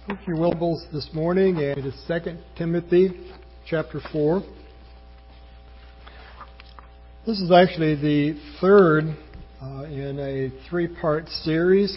Take your Bibles this morning, and it is 2 Timothy chapter 4. This is actually the third in a three-part series,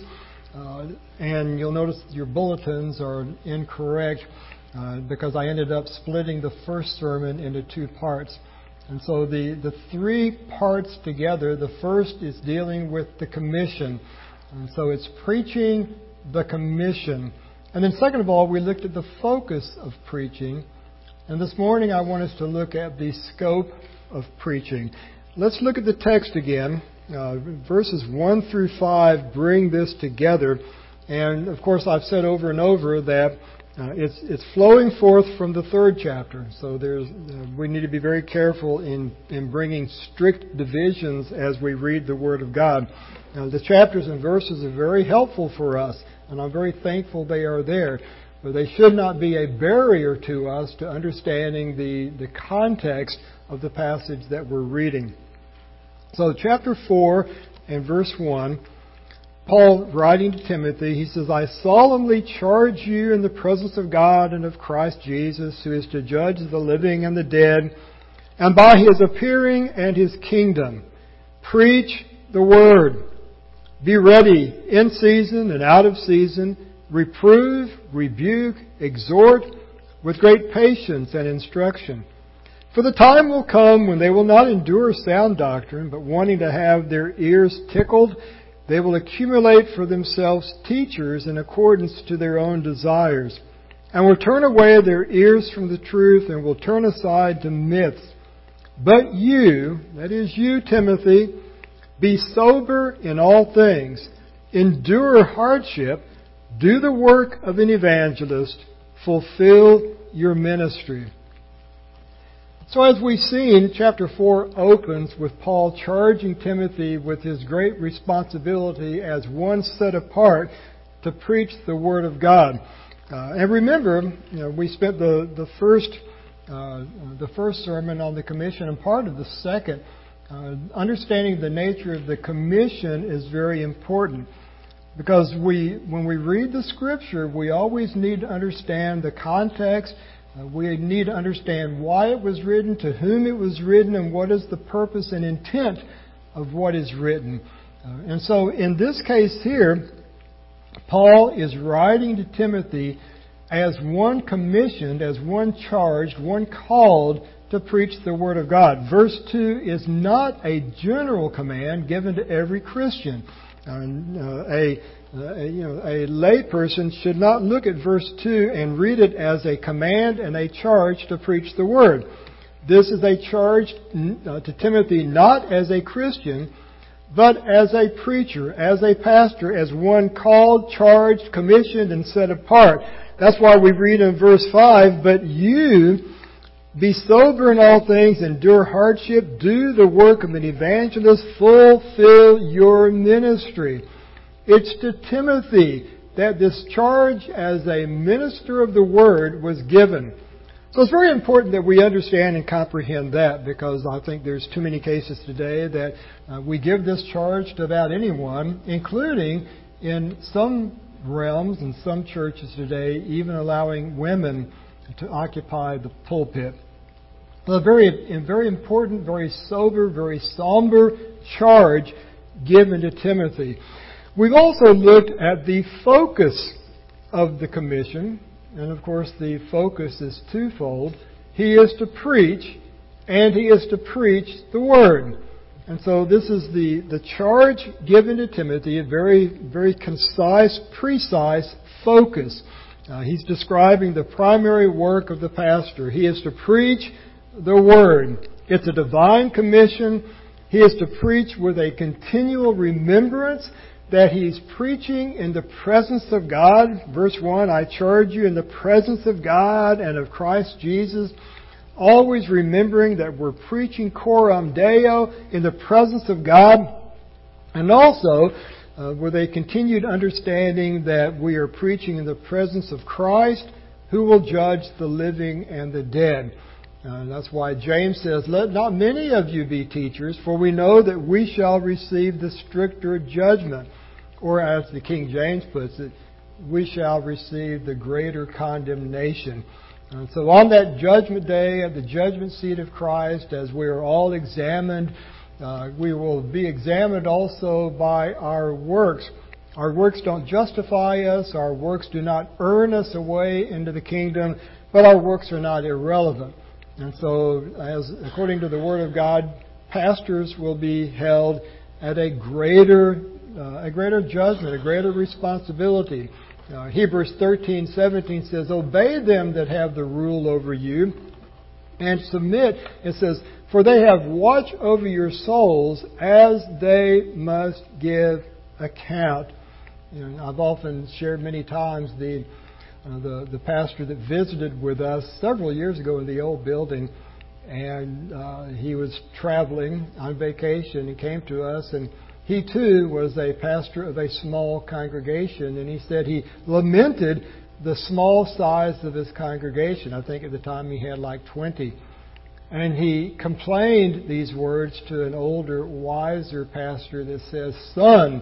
and you'll notice your bulletins are incorrect because I ended up splitting the first sermon into two parts. And so the three parts together, the first is dealing with the commission. And so it's preaching the commission. And then second of all, we looked at the focus of preaching. And this morning I want us to look at the scope of preaching. Let's look at the text again. Verses 1 through 5 bring this together. And of course I've said over and over that it's flowing forth from the third chapter. So we need to be very careful in bringing strict divisions as we read the Word of God. Now, the chapters and verses are very helpful for us, and I'm very thankful they are there. But they should not be a barrier to us to understanding the context of the passage that we're reading. So chapter 4 and verse 1, Paul writing to Timothy, he says, "I solemnly charge you in the presence of God and of Christ Jesus, who is to judge the living and the dead, and by His appearing and His kingdom, preach the word. Be ready in season and out of season, reprove, rebuke, exhort with great patience and instruction. For the time will come when they will not endure sound doctrine, but wanting to have their ears tickled, they will accumulate for themselves teachers in accordance to their own desires, and will turn away their ears from the truth and will turn aside to myths. But you, that is you, Timothy, be sober in all things, endure hardship, do the work of an evangelist, fulfill your ministry." So as we've seen, chapter 4 opens with Paul charging Timothy with his great responsibility as one set apart to preach the Word of God. And remember, we spent the first sermon on the commission and part of the second. Understanding the nature of the commission is very important because when we read the Scripture, we always need to understand the context. We need to understand why it was written, to whom it was written, and what is the purpose and intent of what is written. And so in this case here, Paul is writing to Timothy as one commissioned, as one charged, one called to preach the Word of God. Verse 2 is not a general command given to every Christian. A layperson should not look at verse 2 and read it as a command and a charge to preach the Word. This is a charge to Timothy not as a Christian, but as a preacher, as a pastor, as one called, charged, commissioned, and set apart. That's why we read in verse 5, "But you be sober in all things, endure hardship, do the work of an evangelist, fulfill your ministry." It's to Timothy that this charge as a minister of the Word was given. So it's very important that we understand and comprehend that, because I think there's too many cases today that we give this charge to about anyone, including in some realms and some churches today, even allowing women to occupy the pulpit. A very important, very sober, very somber charge given to Timothy. We've also looked at the focus of the commission, and of course the focus is twofold. He is to preach, and he is to preach the Word. And so this is the charge given to Timothy, a very, very concise, precise focus. He's describing the primary work of the pastor. He is to preach the Word. It's a divine commission. He is to preach with a continual remembrance that he's preaching in the presence of God. Verse 1, "I charge you in the presence of God and of Christ Jesus," always remembering that we're preaching coram Deo in the presence of God, and also with a continued understanding that we are preaching in the presence of Christ, who will judge the living and the dead. That's why James says, "Let not many of you be teachers, for we know that we shall receive the stricter judgment." Or as the King James puts it, we shall receive the greater condemnation. And so on that judgment day, at the judgment seat of Christ, as we are all examined, we will be examined also by our works. Our works don't justify us. Our works do not earn us a way into the kingdom, but our works are not irrelevant. And so, according to the Word of God, pastors will be held at a greater judgment, a greater responsibility. Hebrews 13:17 says, "Obey them that have the rule over you, and submit." It says, "For they have watch over your souls, as they must give account." I've often shared many times the pastor that visited with us several years ago in the old building, and he was traveling on vacation. He came to us, and he too was a pastor of a small congregation, and he said he lamented the small size of his congregation. I think at the time he had like 20. And he complained these words to an older, wiser pastor that says, "Son,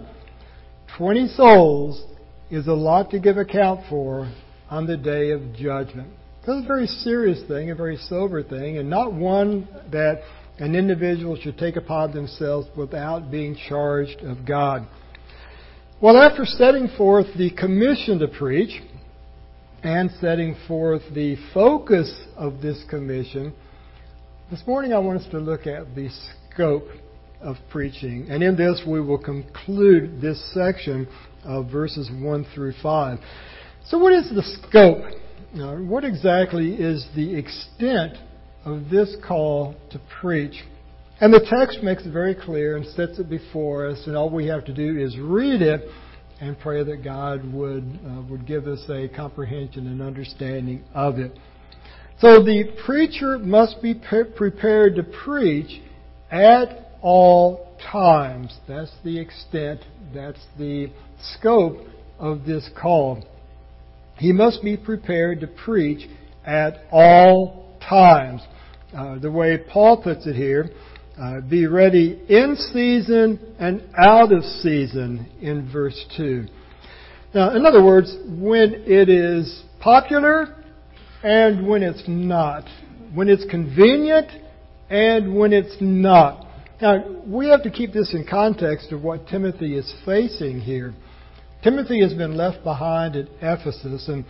20 souls is a lot to give account for on the day of judgment." That's a very serious thing, a very sober thing, and not one that an individual should take upon themselves without being charged of God. Well, after setting forth the commission to preach and setting forth the focus of this commission, this morning I want us to look at the scope of preaching. And in this we will conclude this section of verses 1 through 5. So what is the scope? What exactly is the extent of this call to preach? And the text makes it very clear and sets it before us, and all we have to do is read it and pray that God would give us a comprehension and understanding of it. So the preacher must be prepared to preach at all times. That's the extent, that's the scope of this call. He must be prepared to preach at all times. The way Paul puts it here, be ready in season and out of season in verse 2. Now, in other words, when it is popular and when it's not. When it's convenient and when it's not. Now, we have to keep this in context of what Timothy is facing here. Timothy has been left behind at Ephesus, and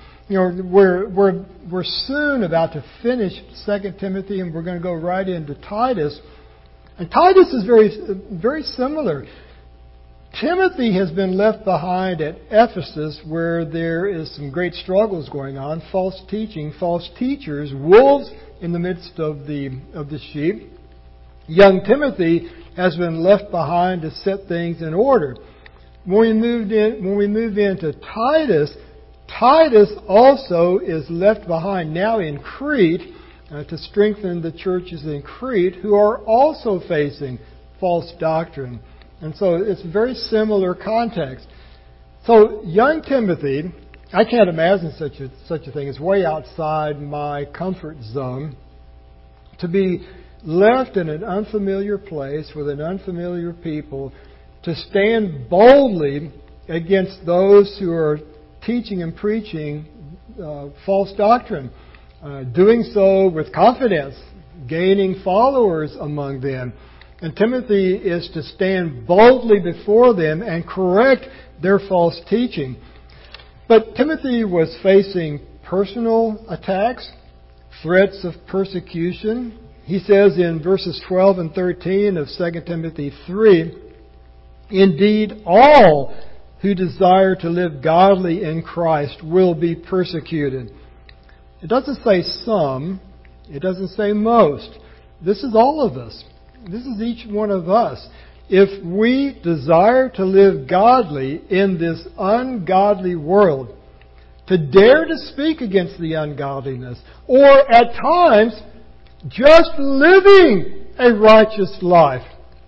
we're soon about to finish 2 Timothy, and we're going to go right into Titus. And Titus is very similar. Timothy has been left behind at Ephesus, where there is some great struggles going on, false teaching, false teachers, wolves in the midst of the sheep. Young Timothy has been left behind to set things in order. When we move into Titus, Titus also is left behind now in Crete to strengthen the churches in Crete who are also facing false doctrine. And so it's a very similar context. So young Timothy, I can't imagine such a thing. It's way outside my comfort zone to be left in an unfamiliar place with an unfamiliar people to stand boldly against those who are teaching and preaching false doctrine, doing so with confidence, gaining followers among them. And Timothy is to stand boldly before them and correct their false teaching. But Timothy was facing personal attacks, threats of persecution. He says in verses 12 and 13 of 2 Timothy 3, "Indeed, all who desire to live godly in Christ will be persecuted." It doesn't say some. It doesn't say most. This is all of us. This is each one of us. If we desire to live godly in this ungodly world, to dare to speak against the ungodliness, or at times just living a righteous life.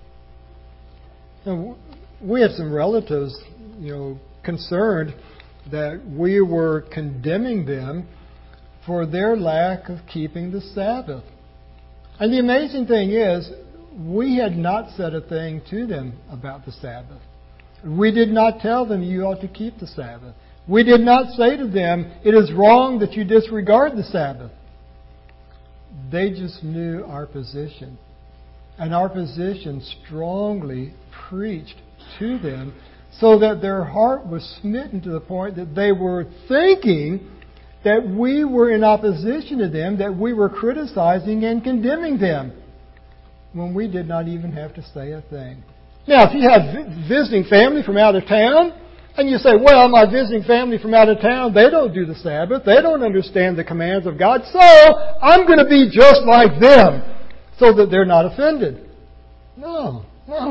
Now, we had some relatives, concerned that we were condemning them for their lack of keeping the Sabbath. And the amazing thing is, we had not said a thing to them about the Sabbath. We did not tell them you ought to keep the Sabbath. We did not say to them, it is wrong that you disregard the Sabbath. They just knew our position. And our position strongly preached to them so that their heart was smitten to the point that they were thinking that we were in opposition to them, that we were criticizing and condemning them, when we did not even have to say a thing. Now, if you have visiting family from out of town, and you say, well, my visiting family from out of town, they don't do the Sabbath, they don't understand the commands of God, so I'm going to be just like them, so that they're not offended. No.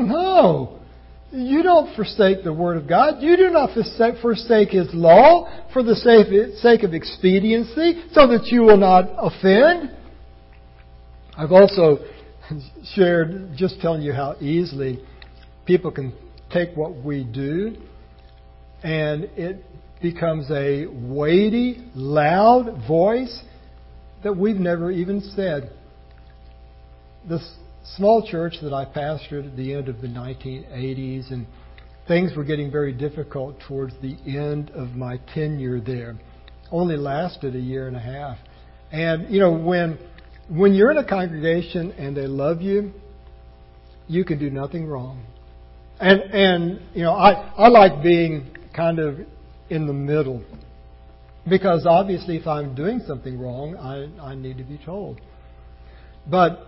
You don't forsake the Word of God. You do not forsake His law for the sake of expediency, so that you will not offend. I've also shared, just telling you how easily people can take what we do, and it becomes a weighty, loud voice that we've never even said. This small church that I pastored at the end of the 1980s, and things were getting very difficult towards the end of my tenure there. Only lasted a year and a half. And, when you're in a congregation and they love you, you can do nothing wrong. And I like being kind of in the middle. Because obviously if I'm doing something wrong, I need to be told. But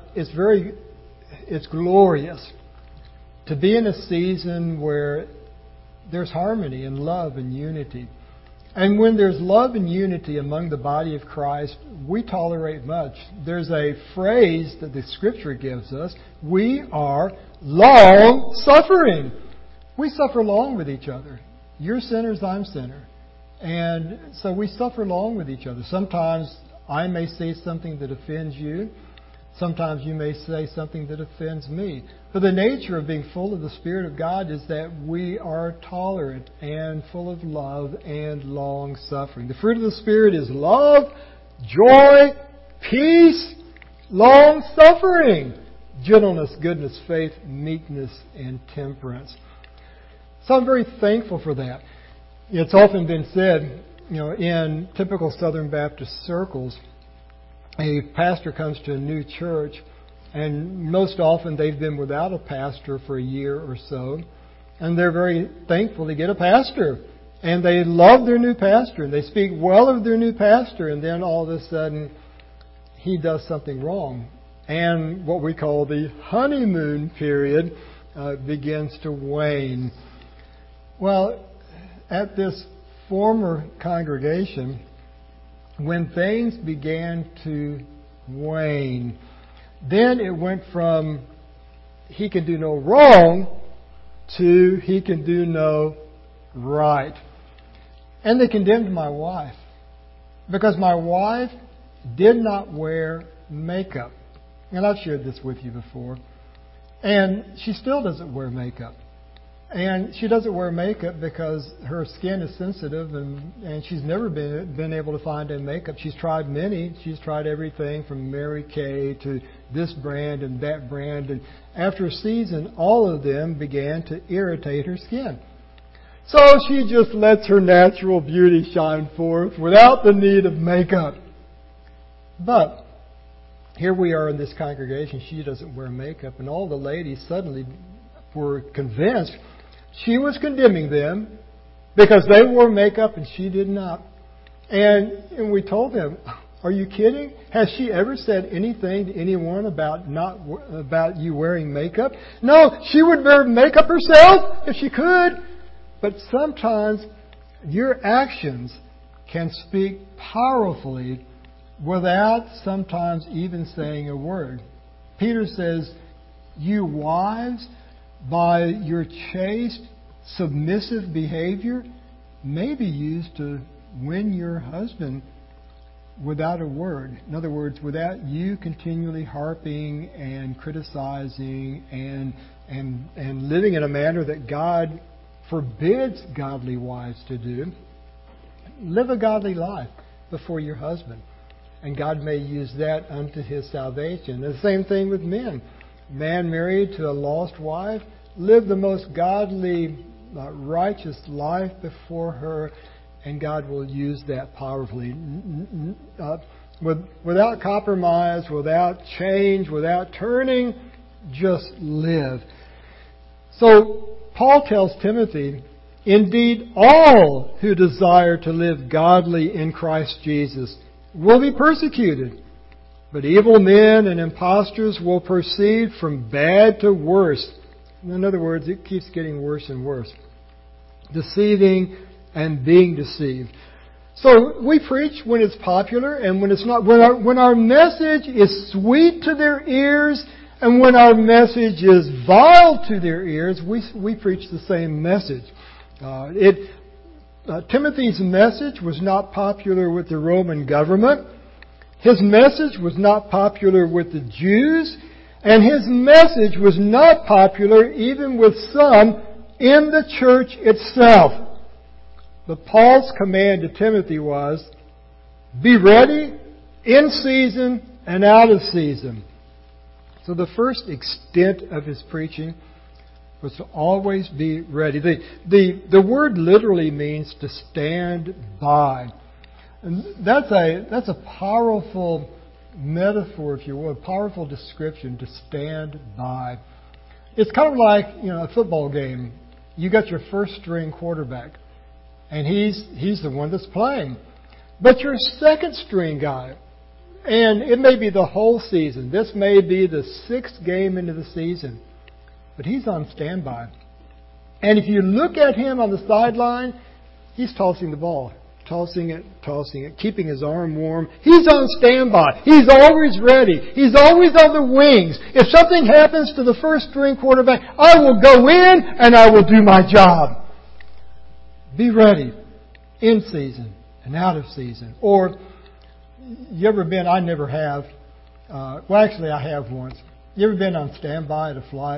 it's glorious to be in a season where there's harmony and love and unity. And when there's love and unity among the body of Christ, we tolerate much. There's a phrase that the Scripture gives us. We are long-suffering. We suffer long with each other. You're sinners, I'm sinner. And so we suffer long with each other. Sometimes I may say something that offends you. Sometimes you may say something that offends me. But the nature of being full of the Spirit of God is that we are tolerant and full of love and long-suffering. The fruit of the Spirit is love, joy, peace, long-suffering, gentleness, goodness, faith, meekness, and temperance. So I'm very thankful for that. It's often been said, in typical Southern Baptist circles, a pastor comes to a new church, and most often they've been without a pastor for a year or so, and they're very thankful to get a pastor. And they love their new pastor, and they speak well of their new pastor, and then all of a sudden he does something wrong. And what we call the honeymoon period begins to wane. Well, at this former congregation, when things began to wane, then it went from he can do no wrong to he can do no right. And they condemned my wife because my wife did not wear makeup. And I've shared this with you before. And she still doesn't wear makeup. And she doesn't wear makeup because her skin is sensitive, and she's never been able to find a makeup. She's tried many. She's tried everything from Mary Kay to this brand and that brand. And after a season, all of them began to irritate her skin. So she just lets her natural beauty shine forth without the need of makeup. But here we are in this congregation. She doesn't wear makeup, and all the ladies suddenly were convinced she was condemning them because they wore makeup and she did not. And we told them, are you kidding? Has she ever said anything to anyone about you wearing makeup? No, she would wear makeup herself if she could. But sometimes your actions can speak powerfully without sometimes even saying a word. Peter says, you wives, by your chaste, submissive behavior, may be used to win your husband without a word. In other words, without you continually harping and criticizing and living in a manner that God forbids godly wives to do. Live a godly life before your husband, and God may use that unto His salvation. The same thing with men. Man married to a lost wife, live the most godly, righteous life before her, and God will use that powerfully. Without compromise, without change, without turning, just live. So Paul tells Timothy, indeed, all who desire to live godly in Christ Jesus will be persecuted. But evil men and impostors will proceed from bad to worse. In other words, it keeps getting worse and worse. Deceiving and being deceived. So we preach when it's popular and when it's not. When our message is sweet to their ears and when our message is vile to their ears, we preach the same message. Timothy's message was not popular with the Roman government. His message was not popular with the Jews. And his message was not popular even with some in the church itself. But Paul's command to Timothy was, be ready in season and out of season. So the first extent of his preaching was to always be ready. The word literally means to stand by. And that's a powerful metaphor, if you will, a powerful description, to stand by. It's kind of like, a football game. You got your first string quarterback, and he's the one that's playing. But your second string guy, and it may be the whole season. This may be the 6th game into the season, but he's on standby. And if you look at him on the sideline, he's tossing the ball. Tossing it, keeping his arm warm. He's on standby. He's always ready. He's always on the wings. If something happens to the first string quarterback, I will go in and I will do my job. Be ready in season and out of season. Or, you ever been, I never have, actually I have once. You ever been on standby at a flight?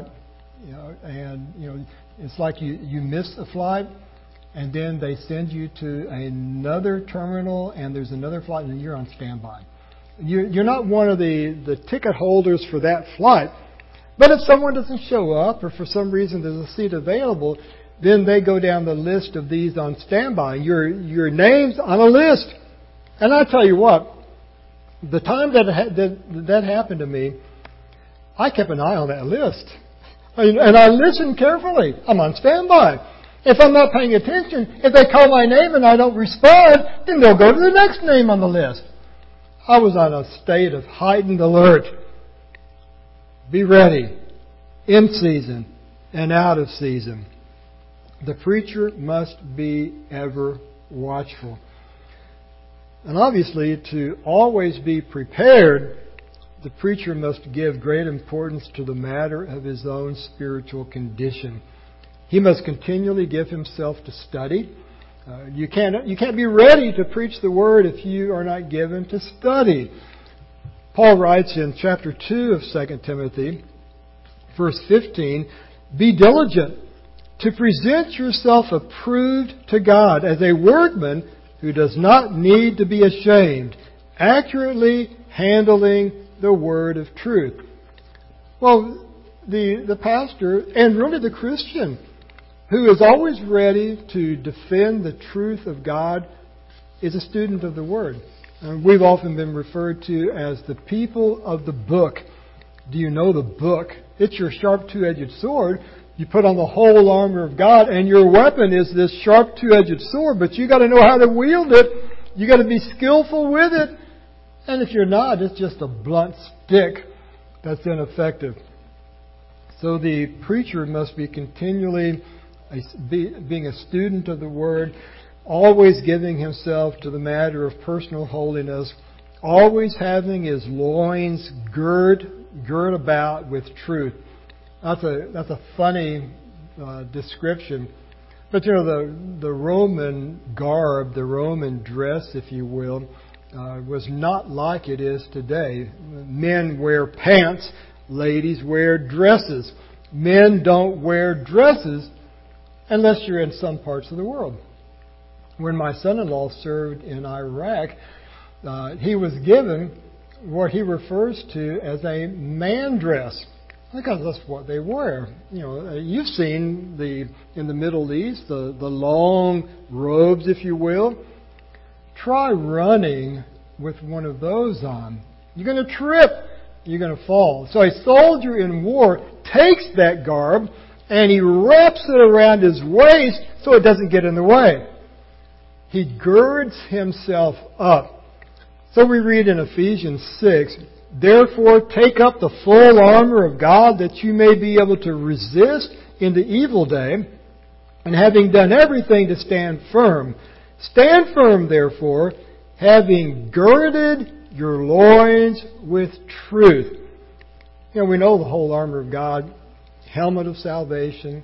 It's like you miss a flight. And then they send you to another terminal, and there's another flight, and you're on standby. You're not one of the ticket holders for that flight. But if someone doesn't show up, or for some reason there's a seat available, then they go down the list of these on standby. Your name's on a list. And I tell you what, the time that happened to me, I kept an eye on that list. And I listened carefully. I'm on standby. If I'm not paying attention, if they call my name and I don't respond, then they'll go to the next name on the list. I was on a state of heightened alert. Be ready, in season and out of season. The preacher must be ever watchful. And obviously, to always be prepared, the preacher must give great importance to the matter of his own spiritual condition. He must continually give himself to study. You can't be ready to preach the Word if you are not given to study. Paul writes in chapter 2 of 2 Timothy, verse 15, be diligent to present yourself approved to God as a workman who does not need to be ashamed, accurately handling the word of truth. Well, the pastor, and really the Christian, who is always ready to defend the truth of God, is a student of the Word. We've often been referred to as the people of the book. Do you know the book? It's your sharp two-edged sword. You put on the whole armor of God, and your weapon is this sharp two-edged sword, but you got to know how to wield it. You got to be skillful with it. And if you're not, it's just a blunt stick that's ineffective. So the preacher must be continually being a student of the Word, always giving himself to the matter of personal holiness, always having his loins girt about with truth. That's a funny description. But the Roman garb, the Roman dress, if you will, was not like it is today. Men wear pants, ladies wear dresses. Men don't wear dresses unless you're in some parts of the world. When my son-in-law served in Iraq, he was given what he refers to as a man dress. Because that's what they wear. You've seen in the Middle East, the long robes, if you will. Try running with one of those on. You're going to trip. You're going to fall. So a soldier in war takes that garb and he wraps it around his waist so it doesn't get in the way. He girds himself up. So we read in Ephesians 6, "Therefore take up the full armor of God that you may be able to resist in the evil day, and having done everything to stand firm. Stand firm, therefore, having girded your loins with truth." We know the whole armor of God: helmet of salvation,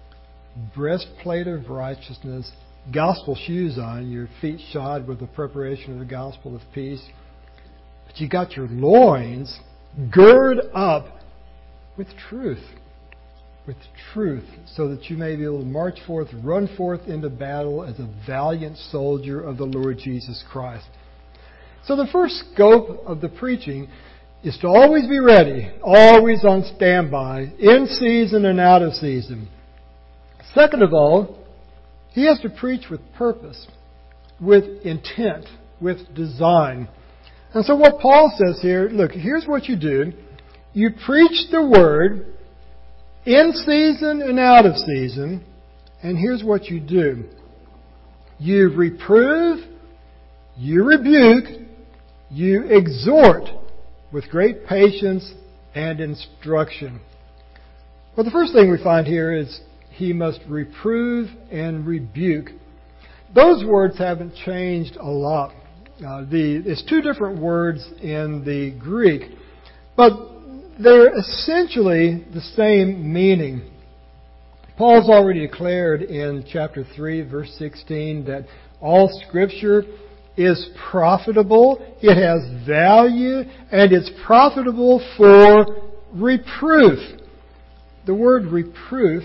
breastplate of righteousness, gospel shoes on, your feet shod with the preparation of the gospel of peace. But you got your loins gird up with truth. With truth, so that you may be able to march forth, run forth into battle as a valiant soldier of the Lord Jesus Christ. So the first scope of the preaching is to always be ready, always on standby, in season and out of season. Second of all, he has to preach with purpose, with intent, with design. And so what Paul says here, look, here's what you do. You preach the Word in season and out of season, and here's what you do. You reprove, you rebuke, you exhort with great patience and instruction. Well, the first thing we find here is he must reprove and rebuke. Those words haven't changed a lot. It's two different words in the Greek, but they're essentially the same meaning. Paul's already declared in chapter 3, verse 16, that all Scripture is profitable, it has value, and it's profitable for reproof. The word reproof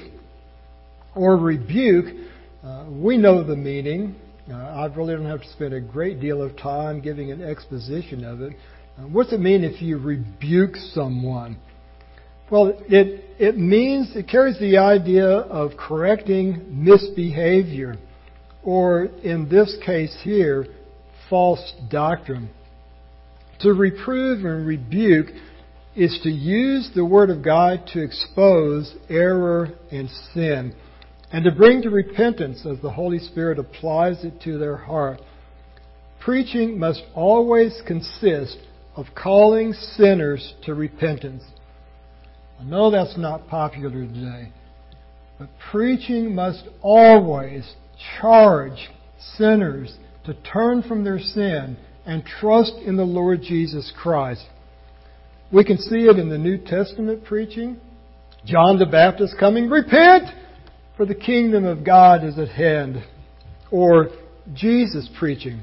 or rebuke, we know the meaning. I really don't have to spend a great deal of time giving an exposition of it. What's it mean if you rebuke someone? Well, it carries the idea of correcting misbehavior, or in this case here, false doctrine. To reprove and rebuke is to use the Word of God to expose error and sin, and to bring to repentance as the Holy Spirit applies it to their heart. Preaching must always consist of calling sinners to repentance. I know that's not popular today, but preaching must always charge sinners to turn from their sin and trust in the Lord Jesus Christ. We can see it in the New Testament preaching. John the Baptist coming, "Repent, for the kingdom of God is at hand." Or Jesus preaching,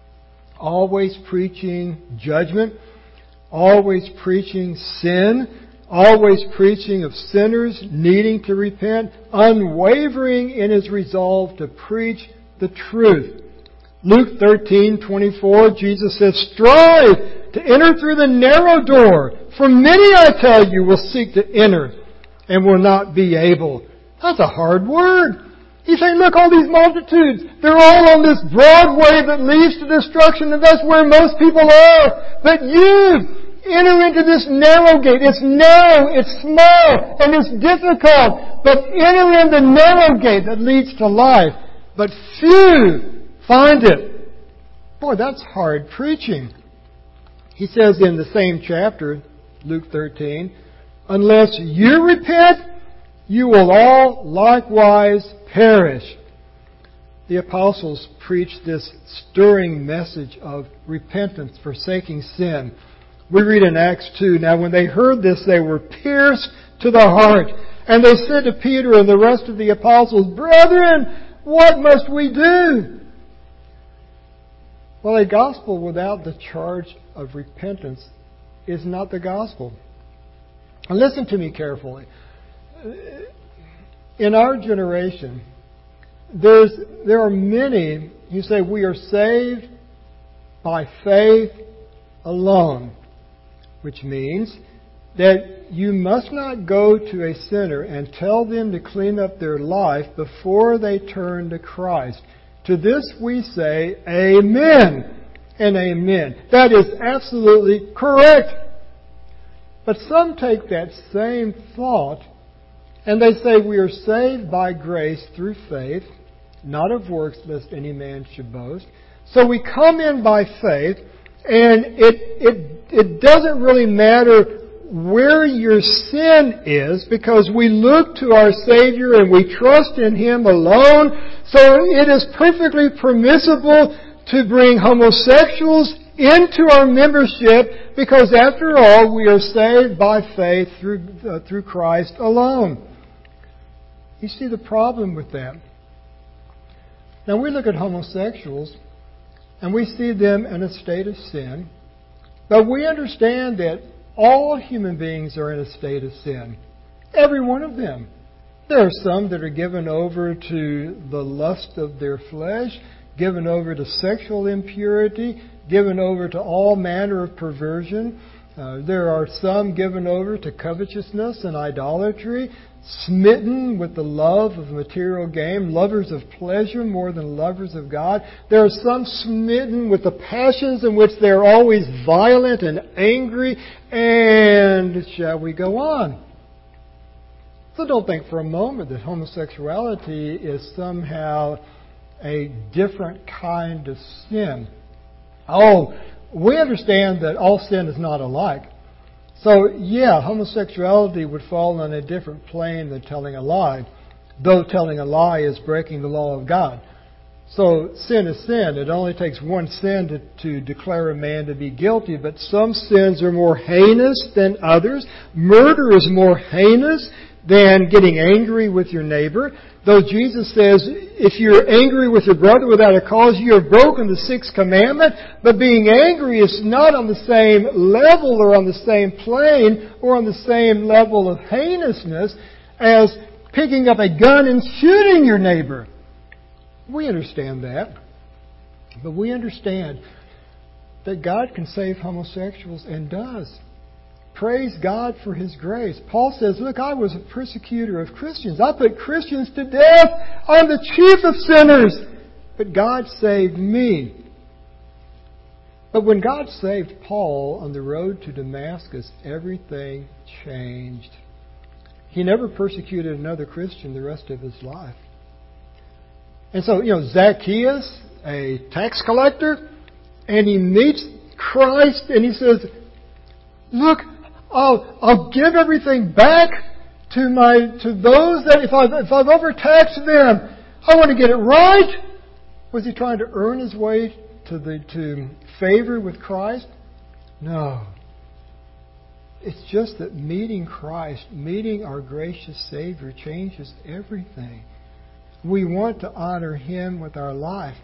always preaching judgment, always preaching sin, always preaching of sinners needing to repent, unwavering in his resolve to preach the truth. Luke 13:24, Jesus says, "Strive to enter through the narrow door, for many, I tell you, will seek to enter and will not be able." That's a hard word. He's saying, look, all these multitudes, they're all on this broad way that leads to destruction, and that's where most people are. But you enter into this narrow gate. It's narrow, it's small, and it's difficult. But enter in the narrow gate that leads to life. But few find it. Boy, that's hard preaching. He says in the same chapter, Luke 13, "Unless you repent, you will all likewise perish." The apostles preached this stirring message of repentance, forsaking sin. We read in Acts 2, "Now when they heard this, they were pierced to the heart. And they said to Peter and the rest of the apostles, 'Brethren, what must we do?'" Well, a gospel without the charge of repentance is not the gospel. And listen to me carefully. In our generation, there are many who say we are saved by faith alone, which means that you must not go to a sinner and tell them to clean up their life before they turn to Christ. To this we say, Amen and Amen. That is absolutely correct. But some take that same thought and they say we are saved by grace through faith, not of works, lest any man should boast. So we come in by faith, and it doesn't really matter where your sin is, because we look to our Savior and we trust in Him alone. So it is perfectly permissible to bring homosexuals into our membership, because after all, we are saved by faith through Christ alone. You see the problem with that? Now we look at homosexuals and we see them in a state of sin, but we understand that all human beings are in a state of sin. Every one of them. There are some that are given over to the lust of their flesh, given over to sexual impurity, given over to all manner of perversion. There are some given over to covetousness and idolatry, smitten with the love of material gain, lovers of pleasure more than lovers of God. There are some smitten with the passions in which they're always violent and angry, and shall we go on? So don't think for a moment that homosexuality is somehow a different kind of sin. Oh, we understand that all sin is not alike. So, yeah, homosexuality would fall on a different plane than telling a lie, though telling a lie is breaking the law of God. So, sin is sin. It only takes one sin to declare a man to be guilty, but some sins are more heinous than others. Murder is more heinous than getting angry with your neighbor. Though Jesus says, if you're angry with your brother without a cause, you have broken the sixth commandment. But being angry is not on the same level or on the same plane or on the same level of heinousness as picking up a gun and shooting your neighbor. We understand that. But we understand that God can save homosexuals and does. Praise God for His grace. Paul says, look, I was a persecutor of Christians. I put Christians to death. I'm the chief of sinners. But God saved me. But when God saved Paul on the road to Damascus, everything changed. He never persecuted another Christian the rest of his life. And so, Zacchaeus, a tax collector, and he meets Christ and he says, look, I'll give everything back to those that if I've overtaxed them, I want to get it right. Was he trying to earn his way to favor with Christ? No. It's just that meeting Christ, meeting our gracious Savior, changes everything. We want to honor Him with our life.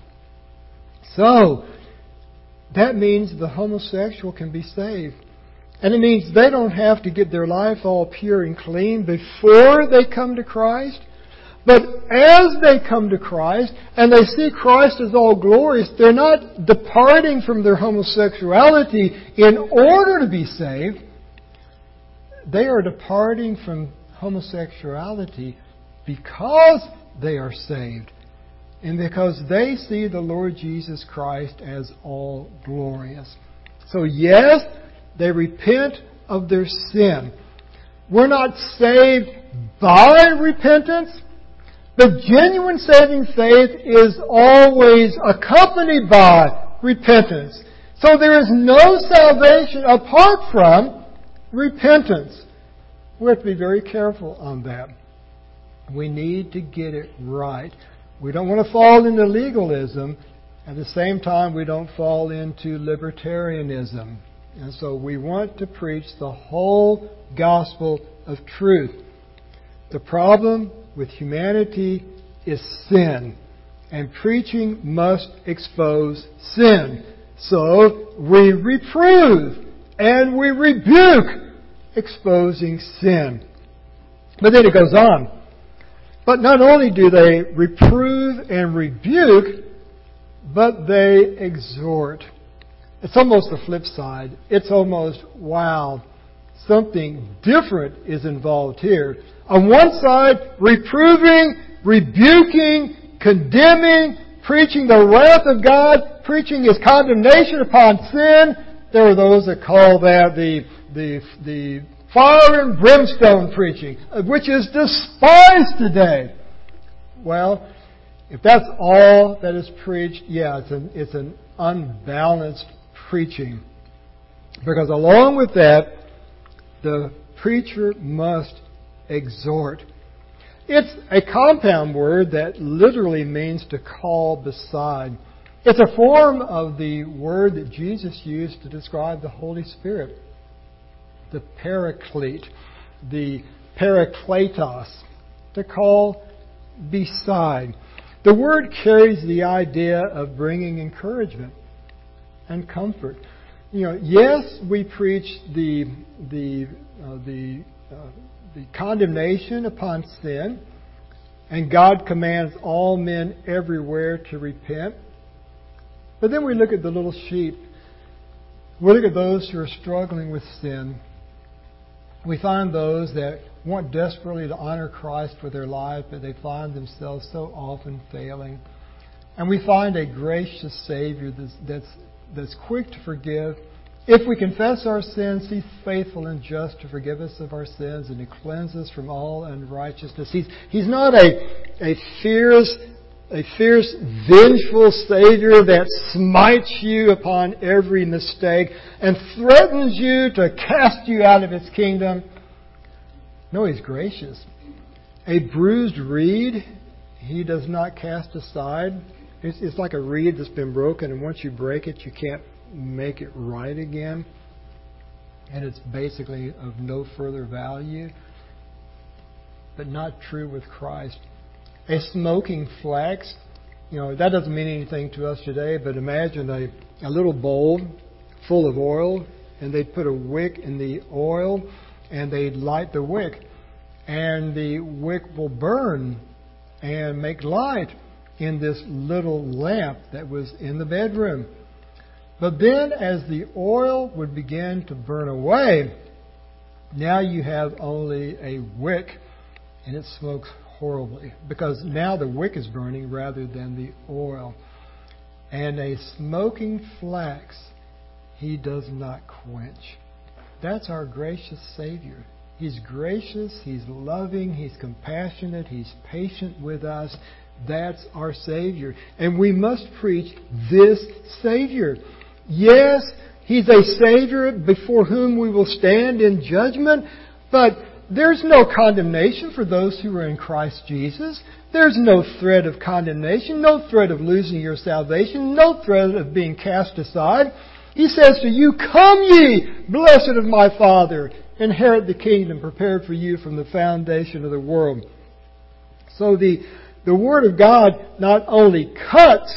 So, that means the homosexual can be saved. And it means they don't have to get their life all pure and clean before they come to Christ. But as they come to Christ and they see Christ as all glorious, they're not departing from their homosexuality in order to be saved. They are departing from homosexuality because they are saved. And because they see the Lord Jesus Christ as all glorious. So yes, they repent of their sin. We're not saved by repentance, but genuine saving faith is always accompanied by repentance. So there is no salvation apart from repentance. We have to be very careful on that. We need to get it right. We don't want to fall into legalism. At the same time, we don't fall into libertarianism. And so we want to preach the whole gospel of truth. The problem with humanity is sin. And preaching must expose sin. So we reprove and we rebuke exposing sin. But then it goes on. But not only do they reprove and rebuke, but they exhort. It's almost the flip side. It's almost, wow, something different is involved here. On one side, reproving, rebuking, condemning, preaching the wrath of God, preaching His condemnation upon sin. There are those that call that the fire and brimstone preaching, which is despised today. Well, if that's all that is preached, it's an unbalanced preaching. Because along with that, the preacher must exhort. It's a compound word that literally means to call beside. It's a form of the word that Jesus used to describe the Holy Spirit. The Paraclete, the Parakletos, to call beside. The word carries the idea of bringing encouragement and comfort. Yes, we preach the condemnation upon sin, and God commands all men everywhere to repent. But then we look at the little sheep. We look at those who are struggling with sin. We find those that want desperately to honor Christ with their life, but they find themselves so often failing. And we find a gracious Savior that's quick to forgive. If we confess our sins, He's faithful and just to forgive us of our sins and to cleanse us from all unrighteousness. He's not a fierce, vengeful Savior that smites you upon every mistake and threatens you to cast you out of His kingdom. No, He's gracious. A bruised reed He does not cast aside. It's like a reed that's been broken, and once you break it, you can't make it right again. And it's basically of no further value. But not true with Christ. A smoking flax, that doesn't mean anything to us today, but imagine a little bowl full of oil, and they'd put a wick in the oil, and they'd light the wick, and the wick will burn and make light in this little lamp that was in the bedroom. But then as the oil would begin to burn away, now you have only a wick, and it smokes horribly, because now the wick is burning rather than the oil. And a smoking flax He does not quench. That's our gracious Savior. He's gracious, He's loving, He's compassionate, He's patient with us. That's our Savior. And we must preach this Savior. Yes, He's a Savior before whom we will stand in judgment, but there's no condemnation for those who are in Christ Jesus. There's no threat of condemnation, no threat of losing your salvation, no threat of being cast aside. He says to you, "Come ye, blessed of my Father, inherit the kingdom prepared for you from the foundation of the world." So the Word of God not only cuts,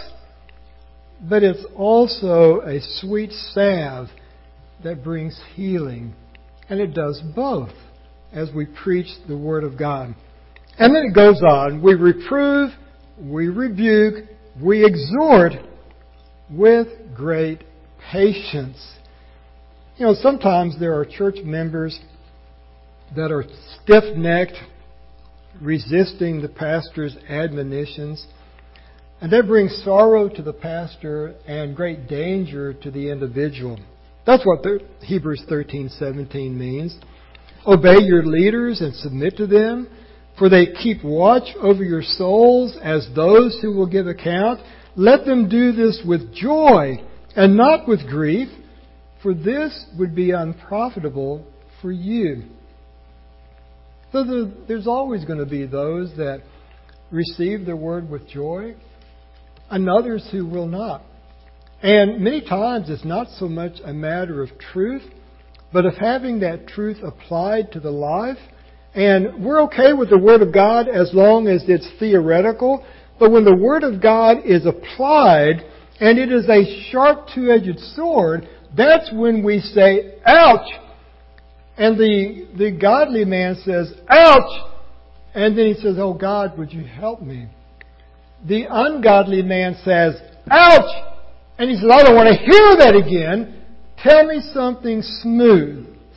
but it's also a sweet salve that brings healing. And it does both as we preach the Word of God. And then it goes on. We reprove, we rebuke, we exhort with great patience. Sometimes there are church members that are stiff-necked, resisting the pastor's admonitions. And that brings sorrow to the pastor and great danger to the individual. That's what Hebrews 13:17 means. Obey your leaders and submit to them, for they keep watch over your souls as those who will give account. Let them do this with joy and not with grief, for this would be unprofitable for you. So there's always going to be those that receive the word with joy and others who will not. And many times it's not so much a matter of truth, but of having that truth applied to the life. And we're okay with the Word of God as long as it's theoretical. But when the Word of God is applied, and it is a sharp two-edged sword, that's when we say, "Ouch!" And the godly man says, "Ouch!" And then he says, "Oh God, would you help me?" The ungodly man says, "Ouch!" And he says, "I don't want to hear that again. Tell me something smooth,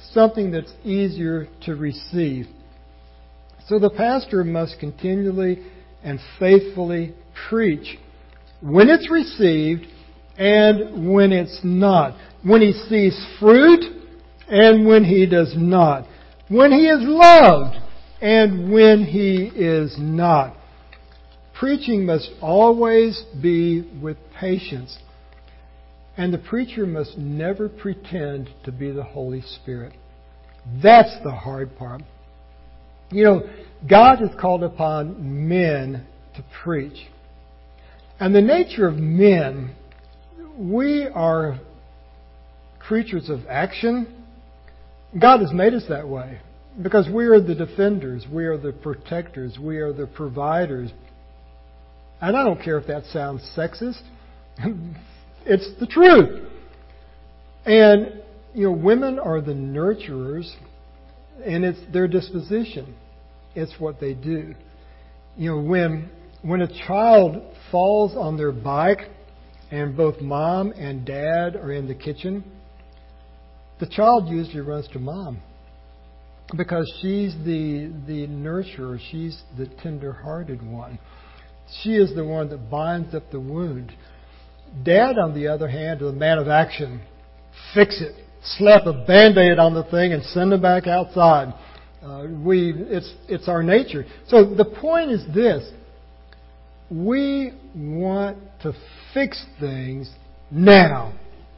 something that's easier to receive. So the pastor must continually and faithfully preach when it's received and when it's not. When he sees fruit and when he does not. When he is loved and when he is not. Preaching must always be with patience. And the preacher must never pretend to be the Holy Spirit. That's the hard part. You know, God has called upon men to preach. And the nature of men, we are creatures of action. God has made us that way because we are the defenders, we are the protectors, we are the providers. And I don't care if that sounds sexist. It's the truth. And, you know, women are the nurturers, and it's their disposition. It's what they do. You know, when a child falls on their bike and both mom and dad are in the kitchen, the child usually runs to mom because she's the nurturer. She's the tender-hearted one. She is the one that binds up the wound. Dad, on the other hand, is a man of action. Fix it. Slap a Band-Aid on the thing and send them back outside. It's our nature. So the point is this. We want to fix things now.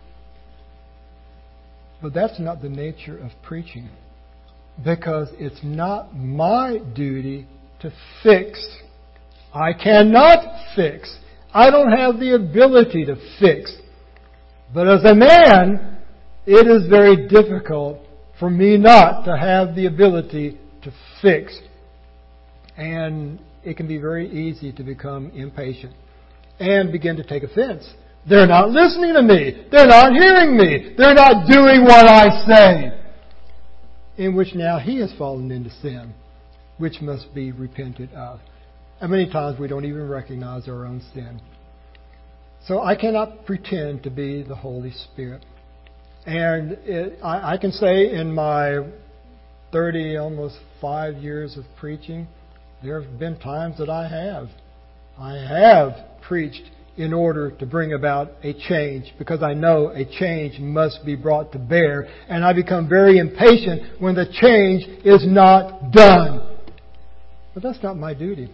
But that's not the nature of preaching. Because it's not my duty to fix. I cannot fix. I don't have the ability to fix. But as a man, it is very difficult for me not to have the ability to fix. And it can be very easy to become impatient and begin to take offense. They're not listening to me. They're not hearing me. They're not doing what I say. In which now he has fallen into sin, which must be repented of. And many times we don't even recognize our own sin. So I cannot pretend to be the Holy Spirit. And I can say in my 30, almost 5 years of preaching, there have been times that I have preached in order to bring about a change, because I know a change must be brought to bear. And I become very impatient when the change is not done. But that's not my duty.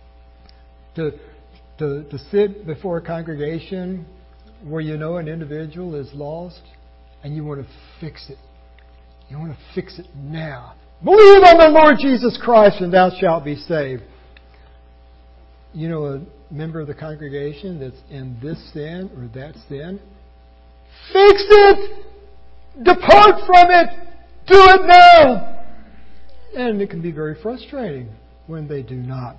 To sit before a congregation where you know an individual is lost and you want to fix it. You want to fix it now. Believe on the Lord Jesus Christ and thou shalt be saved. You know a member of the congregation that's in this sin or that sin? Fix it! Depart from it! Do it now! And it can be very frustrating when they do not.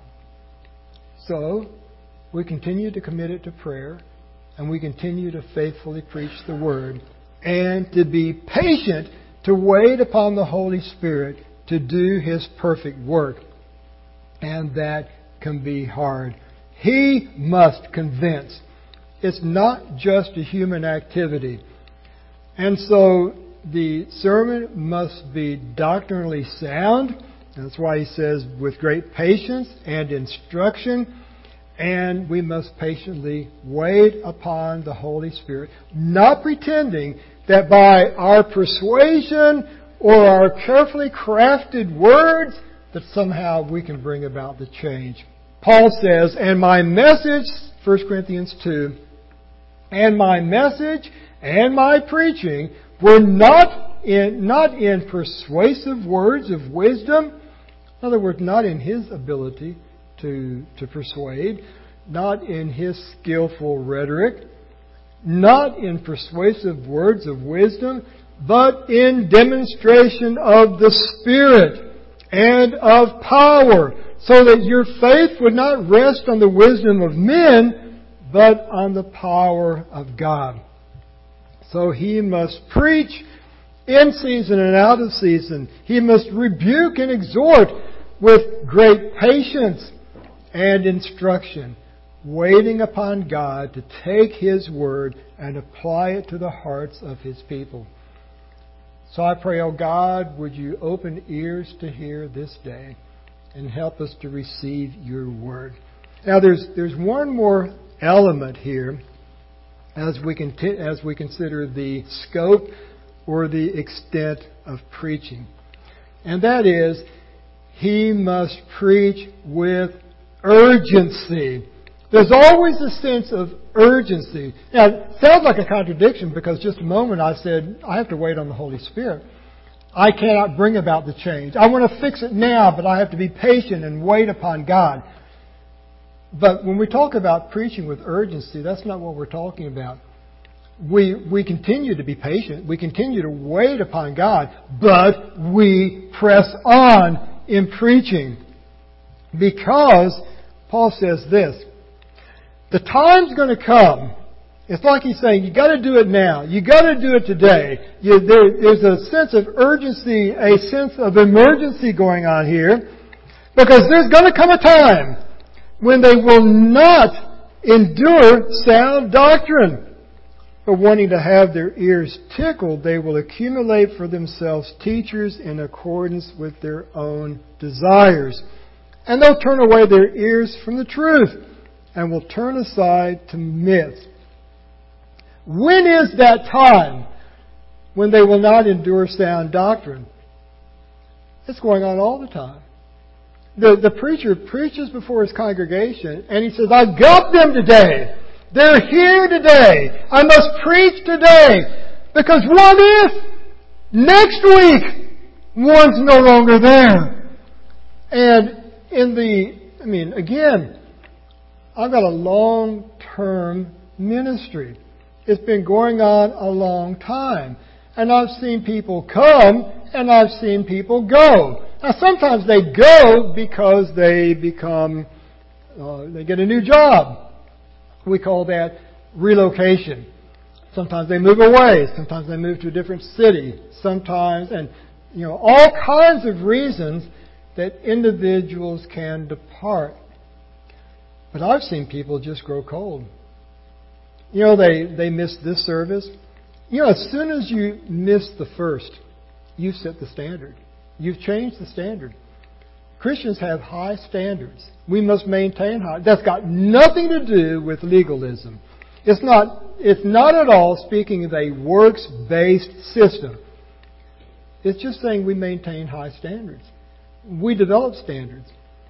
So, we continue to commit it to prayer, and we continue to faithfully preach the Word, and to be patient to wait upon the Holy Spirit to do His perfect work. And that can be hard. He must convince. It's not just a human activity. And so the sermon must be doctrinally sound. That's why he says with great patience and instruction. And we must patiently wait upon the Holy Spirit, not pretending that by our persuasion or our carefully crafted words that somehow we can bring about the change. Paul says, and my message, 1 Corinthians 2, and my message and my preaching were not in persuasive words of wisdom. In other words, not in his ability to persuade, not in his skillful rhetoric, not in persuasive words of wisdom, but in demonstration of the Spirit and of power, so that your faith would not rest on the wisdom of men, but on the power of God. So he must preach in season and out of season. He must rebuke and exhort with great patience and instruction, waiting upon God to take His Word and apply it to the hearts of His people. So I pray, oh God, would you open ears to hear this day and help us to receive your word. Now there's one more element here as we consider the scope or the extent of preaching. And that is, he must preach with urgency. There's always a sense of urgency. Now, it sounds like a contradiction because just a moment I said, I have to wait on the Holy Spirit. I cannot bring about the change. I want to fix it now, but I have to be patient and wait upon God. But when we talk about preaching with urgency, that's not what we're talking about. We continue to be patient. We continue to wait upon God, but we press on in preaching. Because Paul says this, the time's going to come. It's like he's saying, you got to do it now. You got to do it today. There's a sense of urgency, a sense of emergency going on here. Because there's going to come a time when they will not endure sound doctrine. But wanting to have their ears tickled, they will accumulate for themselves teachers in accordance with their own desires. And they'll turn away their ears from the truth and will turn aside to myths. When is that time when they will not endure sound doctrine? It's going on all the time. The preacher preaches before his congregation and he says, I've got them today. They're here today. I must preach today. Because what if next week one's no longer there? And again, I've got a long-term ministry. It's been going on a long time. And I've seen people come and I've seen people go. Now sometimes they go because they get a new job. We call that relocation. Sometimes they move away. Sometimes they move to a different city. Sometimes, all kinds of reasons that individuals can depart. But I've seen people just grow cold. They miss this service. As soon as you miss the first, you set the standard. You've changed the standard. Christians have high standards. We must maintain high. That's got nothing to do with legalism. It's not at all speaking of a works-based system. It's just saying we maintain high standards. We develop standards.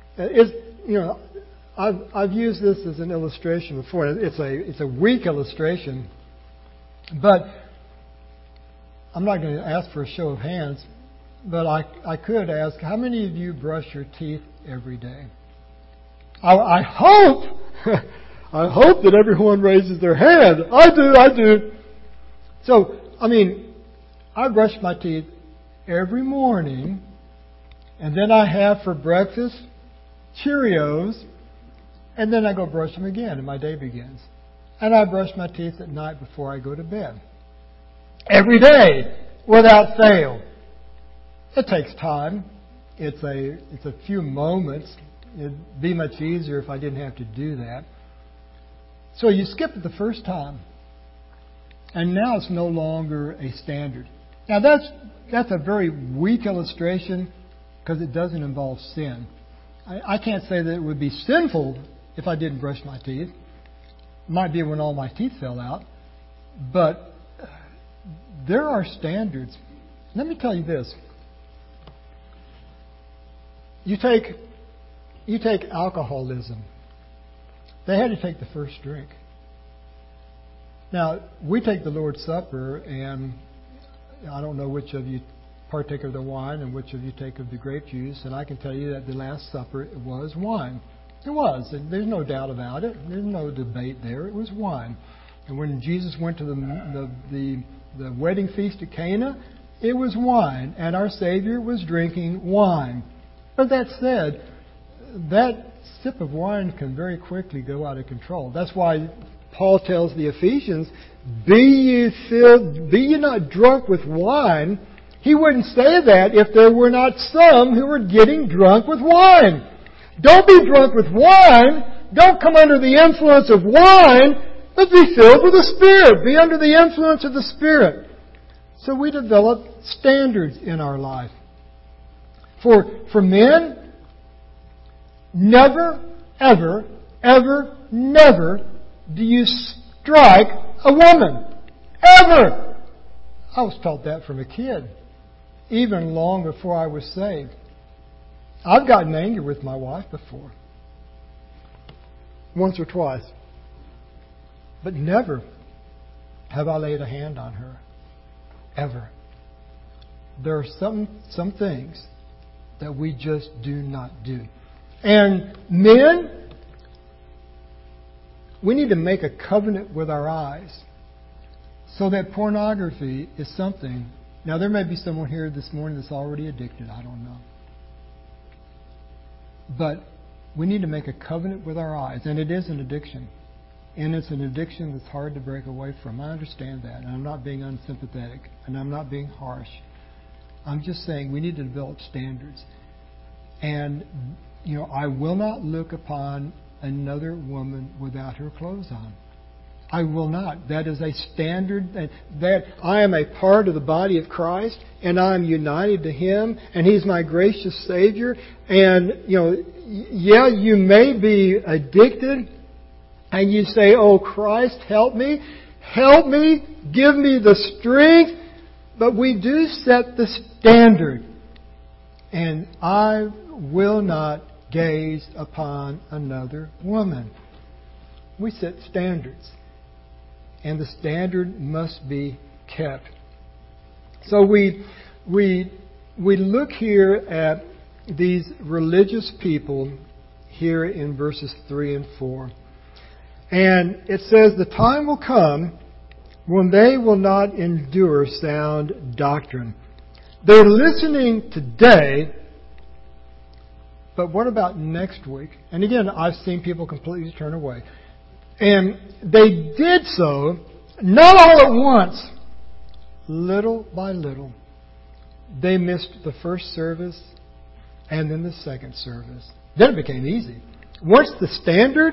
I've used this as an illustration before. It's a weak illustration, but I'm not going to ask for a show of hands. But I could ask, how many of you brush your teeth every day? I hope that everyone raises their hand. I do. So, I brush my teeth every morning, and then I have for breakfast Cheerios, and then I go brush them again, and my day begins. And I brush my teeth at night before I go to bed. Every day, without fail. It takes time. It's a few moments. It'd be much easier if I didn't have to do that. So you skip it the first time. And now it's no longer a standard. Now that's a very weak illustration because it doesn't involve sin. I can't say that it would be sinful if I didn't brush my teeth. It might be when all my teeth fell out. But there are standards. Let me tell you this. You take alcoholism. They had to take the first drink. Now, we take the Lord's Supper, and I don't know which of you partake of the wine and which of you take of the grape juice, and I can tell you that the Last Supper was wine. It was. There's no doubt about it. There's no debate there. It was wine. And when Jesus went to the wedding feast at Cana, it was wine, and our Savior was drinking wine. But that said, that sip of wine can very quickly go out of control. That's why Paul tells the Ephesians, be ye not drunk with wine. He wouldn't say that if there were not some who were getting drunk with wine. Don't be drunk with wine. Don't come under the influence of wine. But be filled with the Spirit. Be under the influence of the Spirit. So we develop standards in our life. For men, never, ever, ever, never do you strike a woman. Ever! I was taught that from a kid, even long before I was saved. I've gotten angry with my wife before. Once or twice. But never have I laid a hand on her. Ever. There are some things that we just do not do. And men, we need to make a covenant with our eyes so that pornography is something. Now, there may be someone here this morning that's already addicted. I don't know. But we need to make a covenant with our eyes. And it is an addiction. And it's an addiction that's hard to break away from. I understand that. And I'm not being unsympathetic. And I'm not being harsh. I'm just saying we need to develop standards. And, I will not look upon another woman without her clothes on. I will not. That is a standard. That I am a part of the body of Christ, and I am united to Him, and He's my gracious Savior. And, you may be addicted, and you say, "Oh, Christ, help me. Help me. Give me the strength." But we do set the standard. And I will not gaze upon another woman. We set standards. And the standard must be kept. So we look here at these religious people here in verses 3 and 4. And it says, "The time will come when they will not endure sound doctrine." They're listening today, but what about next week? And again, I've seen people completely turn away. And they did so, not all at once, little by little. They missed the first service and then the second service. Then it became easy. Once the standard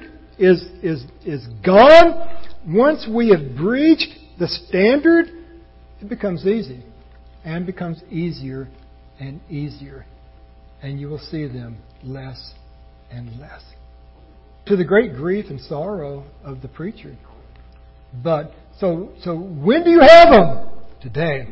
is gone, once we have breached the standard, it becomes easy. And becomes easier and easier. And you will see them less and less. To the great grief and sorrow of the preacher. But, so when do you have them? Today.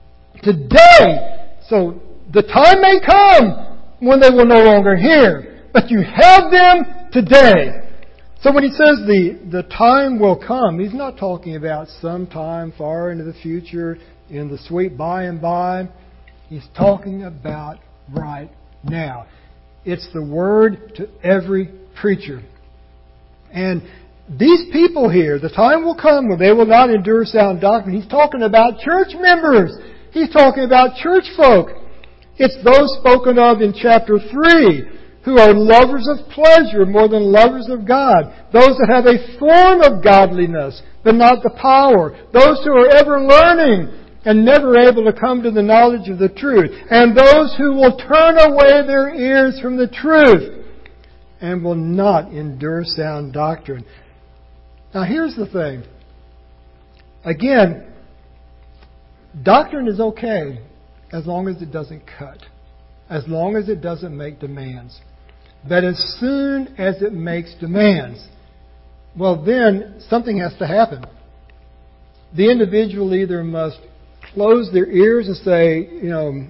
Today! So the time may come when they will no longer hear. But you have them today. So when he says the time will come, he's not talking about some time far into the future, in the sweet by and by. He's talking about right now. It's the word to every preacher. And these people here, the time will come when they will not endure sound doctrine. He's talking about church members. He's talking about church folk. It's those spoken of in chapter 3 who are lovers of pleasure more than lovers of God. Those that have a form of godliness, but not the power. Those who are ever learning and never able to come to the knowledge of the truth. And those who will turn away their ears from the truth and will not endure sound doctrine. Now here's the thing. Again, doctrine is okay as long as it doesn't cut. As long as it doesn't make demands. But as soon as it makes demands, well then something has to happen. The individual either must close their ears and say, no,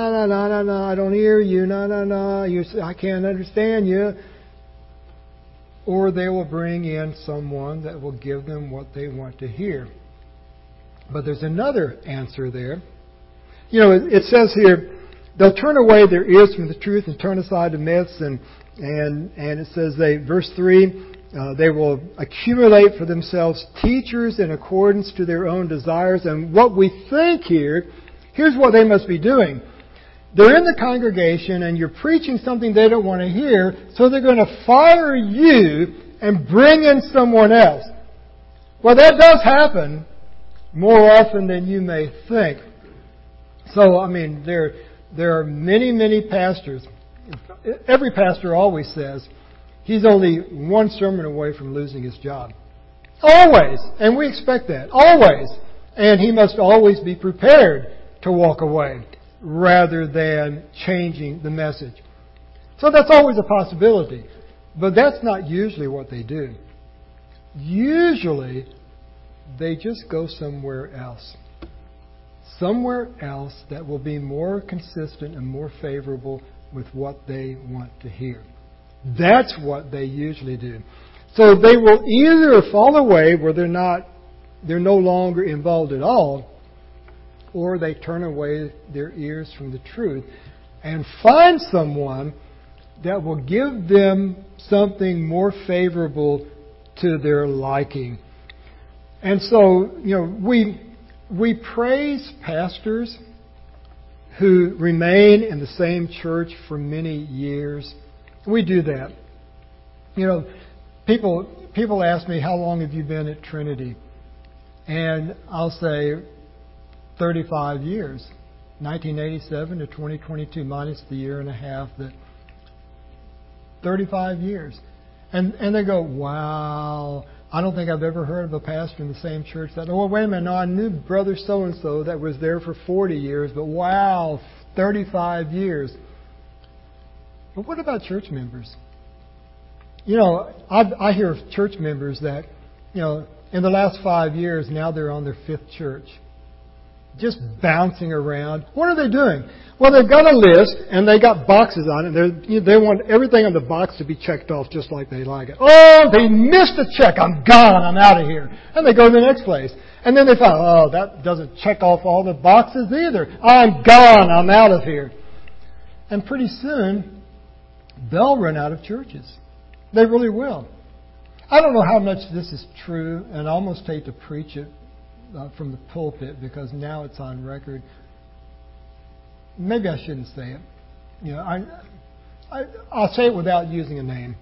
I don't hear you, I can't understand you. Or they will bring in someone that will give them what they want to hear. But there's another answer there. It says here, they'll turn away their ears from the truth and turn aside to myths. And it says, verse 3, they will accumulate for themselves teachers in accordance to their own desires. And what we think here's what they must be doing. They're in the congregation and you're preaching something they don't want to hear, so they're going to fire you and bring in someone else. Well, that does happen more often than you may think. So, there are many, many pastors. Every pastor always says he's only one sermon away from losing his job. Always. And we expect that. Always. And he must always be prepared to walk away rather than changing the message. So that's always a possibility. But that's not usually what they do. Usually, they just go somewhere else. Somewhere else that will be more consistent and more favorable with what they want to hear. That's what they usually do. So they will either fall away where they're no longer involved at all, or they turn away their ears from the truth and find someone that will give them something more favorable to their liking. And so, we praise pastors who remain in the same church for many years. We do that. People ask me, how long have you been at Trinity? And I'll say 35 years. 1987 to 2022, minus the year and a half. 35 years. And they go, wow, I don't think I've ever heard of a pastor in the same church that, oh, wait a minute, no, I knew brother so-and-so that was there for 40 years, but wow, 35 years. But what about church members? I hear of church members that, in the last 5 years, now they're on their fifth church. Just bouncing around. What are they doing? Well, they've got a list, and they got boxes on it. They want everything on the box to be checked off just like they like it. Oh, they missed a check. I'm gone. I'm out of here. And they go to the next place. And then they find, oh, that doesn't check off all the boxes either. I'm gone. I'm out of here. And pretty soon, they'll run out of churches. They really will. I don't know how much this is true, and I almost hate to preach it from the pulpit because now it's on record. Maybe I shouldn't say it. I'll say it without using a name.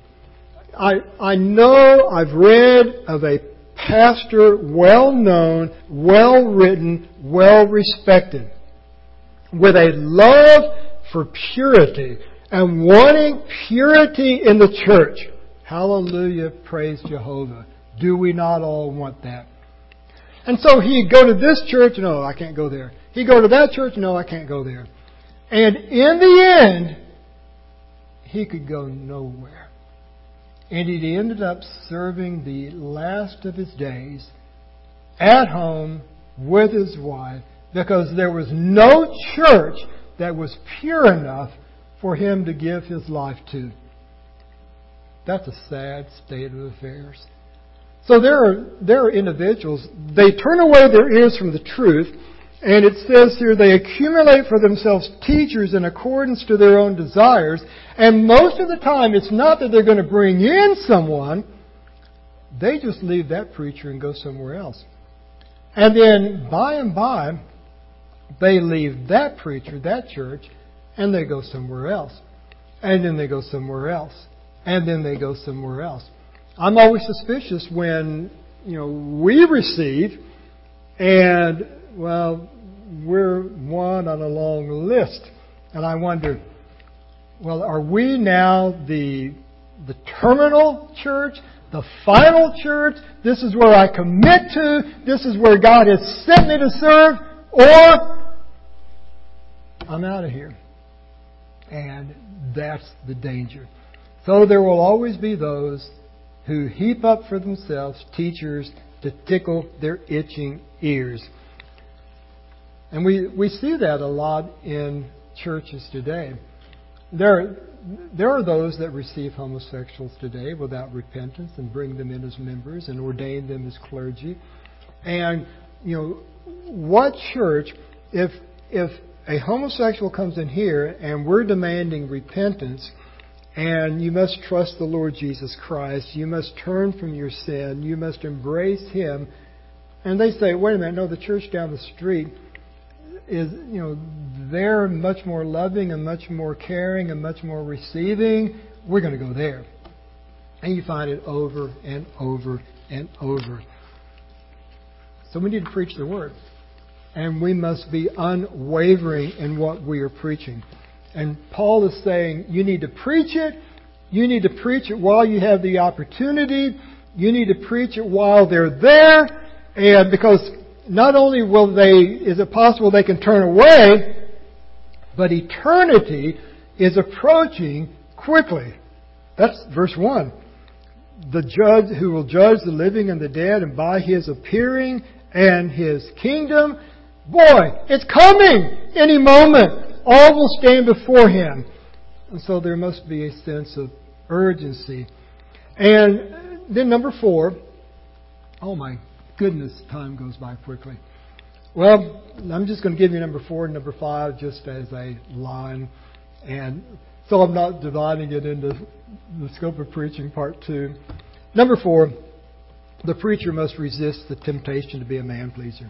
I know I've read of a pastor, well-known, well-written, well-respected, with a love for purity and wanting purity in the church. Hallelujah, praise Jehovah. Do we not all want that? And so he'd go to this church, no, I can't go there. He'd go to that church, no, I can't go there. And in the end, he could go nowhere. And he ended up serving the last of his days at home with his wife because there was no church that was pure enough for him to give his life to. That's a sad state of affairs. So there are individuals, they turn away their ears from the truth, and it says here they accumulate for themselves teachers in accordance to their own desires, and most of the time it's not that they're going to bring in someone, they just leave that preacher and go somewhere else. And then by and by, they leave that preacher, that church, and they go somewhere else. And then they go somewhere else. And then they go somewhere else. I'm always suspicious when, we receive and, we're one on a long list. And I wonder, are we now the terminal church, the final church? This is where I commit to. This is where God has sent me to serve. Or I'm out of here. And that's the danger. So there will always be those who heap up for themselves teachers to tickle their itching ears. And we see that a lot in churches today. There are those that receive homosexuals today without repentance and bring them in as members and ordain them as clergy. And, what church, if a homosexual comes in here and we're demanding repentance, and you must trust the Lord Jesus Christ. You must turn from your sin. You must embrace Him. And they say, wait a minute, no, the church down the street is, they're much more loving and much more caring and much more receiving. We're going to go there. And you find it over and over and over. So we need to preach the Word. And we must be unwavering in what we are preaching. And Paul is saying, you need to preach it. You need to preach it while you have the opportunity. You need to preach it while they're there. And because not only is it possible they can turn away, but eternity is approaching quickly. That's verse 1. The judge who will judge the living and the dead, and by His appearing and His kingdom, boy, it's coming any moment. All will stand before Him. And so there must be a sense of urgency. And then number 4, oh my goodness, time goes by quickly. Well, I'm just going to give you number 4 and number 5 just as a line. And so I'm not dividing it into the scope of preaching part 2. Number 4, the preacher must resist the temptation to be a man-pleaser.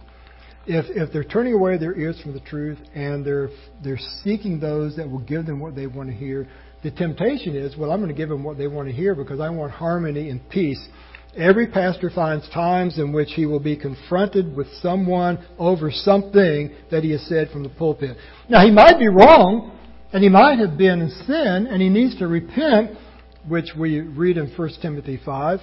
If they're turning away their ears from the truth and they're seeking those that will give them what they want to hear, the temptation is, well, I'm going to give them what they want to hear because I want harmony and peace. Every pastor finds times in which he will be confronted with someone over something that he has said from the pulpit. Now, he might be wrong, and he might have been in sin, and he needs to repent, which we read in 1 Timothy 5.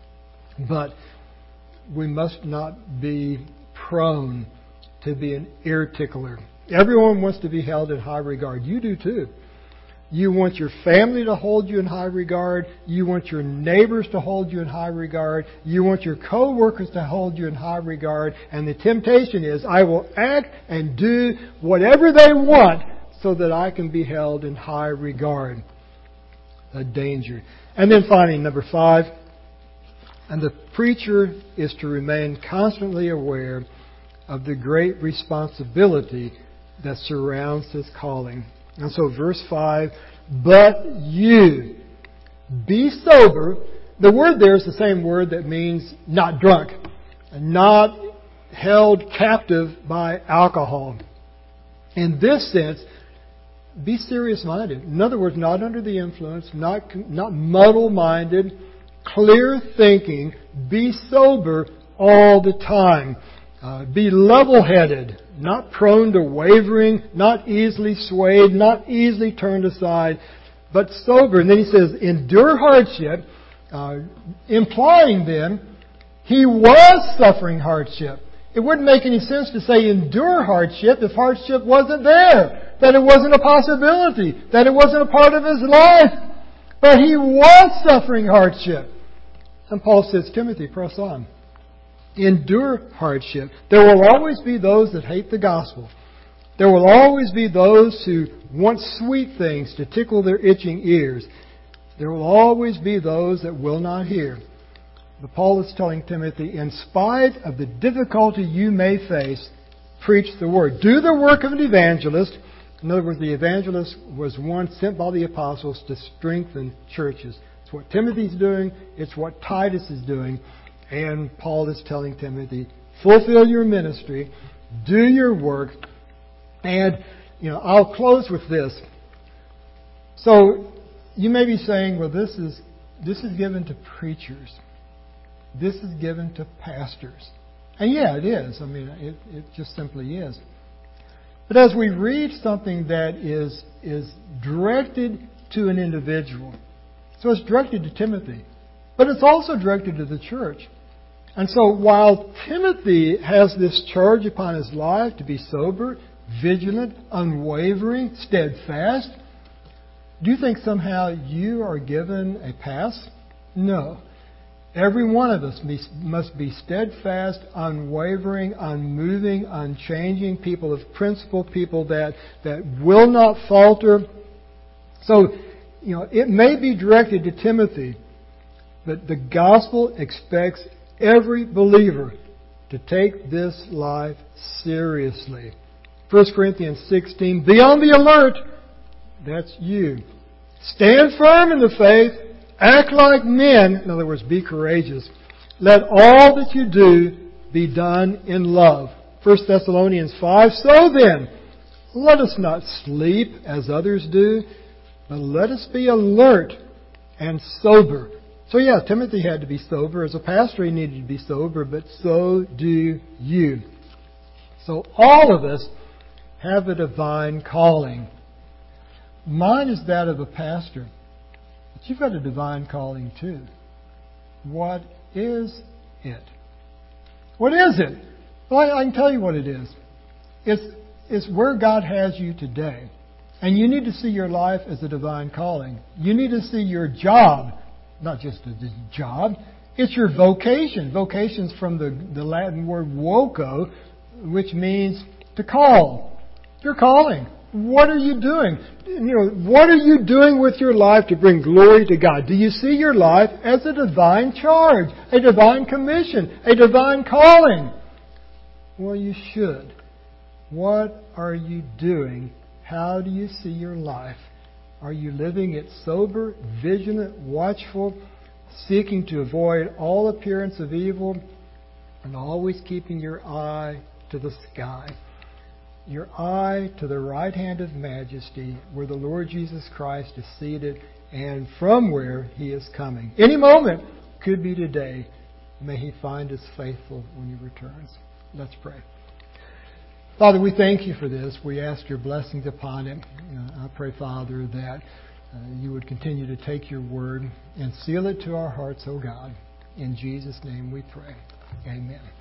But we must not be prone to be an ear tickler. Everyone wants to be held in high regard. You do too. You want your family to hold you in high regard. You want your neighbors to hold you in high regard. You want your co-workers to hold you in high regard. And the temptation is, I will act and do whatever they want so that I can be held in high regard. A danger. And then finally, number 5, and the preacher is to remain constantly aware of the great responsibility that surrounds his calling. And so verse 5, but you, be sober. The word there is the same word that means not drunk, not held captive by alcohol. In this sense, be serious-minded. In other words, not under the influence, not muddle-minded, clear thinking. Be sober all the time. Be level-headed, not prone to wavering, not easily swayed, not easily turned aside, but sober. And then he says, endure hardship, implying then he was suffering hardship. It wouldn't make any sense to say endure hardship if hardship wasn't there, that it wasn't a possibility, that it wasn't a part of his life. But he was suffering hardship. And Paul says, Timothy, press on. Endure hardship. There will always be those that hate the gospel. There will always be those who want sweet things to tickle their itching ears. There will always be those that will not hear. But Paul is telling Timothy, in spite of the difficulty you may face, preach the word. Do the work of an evangelist. In other words, the evangelist was one sent by the apostles to strengthen churches. It's what Timothy's doing. It's what Titus is doing. And Paul is telling Timothy, fulfill your ministry, do your work. And, I'll close with this. So, you may be saying, well, this is given to preachers. This is given to pastors. And yeah, it is. I mean, it just simply is. But as we read something that is directed to an individual, so it's directed to Timothy, but it's also directed to the church. And so while Timothy has this charge upon his life to be sober, vigilant, unwavering, steadfast, do you think somehow you are given a pass? No. Every one of us must be steadfast, unwavering, unmoving, unchanging, people of principle, people that will not falter. So, it may be directed to Timothy, but the gospel expects every believer to take this life seriously. 1 Corinthians 16, be on the alert. That's you. Stand firm in the faith. Act like men. In other words, be courageous. Let all that you do be done in love. 1 Thessalonians 5, so then, let us not sleep as others do, but let us be alert and sober. So yeah, Timothy had to be sober. As a pastor, he needed to be sober, but so do you. So all of us have a divine calling. Mine is that of a pastor. But you've got a divine calling too. What is it? What is it? Well, I can tell you what it is. It's where God has you today. And you need to see your life as a divine calling. You need to see your job, not just a job, it's your vocation. Vocation's from the Latin word voco, which means to call. Your calling. What are you doing? What are you doing with your life to bring glory to God? Do you see your life as a divine charge, a divine commission, a divine calling? Well, you should. What are you doing? How do you see your life? Are you living it sober, vigilant, watchful, seeking to avoid all appearance of evil, and always keeping your eye to the sky? Your eye to the right hand of majesty, where the Lord Jesus Christ is seated and from where He is coming. Any moment, could be today. May He find us faithful when He returns. Let's pray. Father, we thank You for this. We ask Your blessings upon it. I pray, Father, that You would continue to take Your word and seal it to our hearts, O God. In Jesus' name we pray. Amen.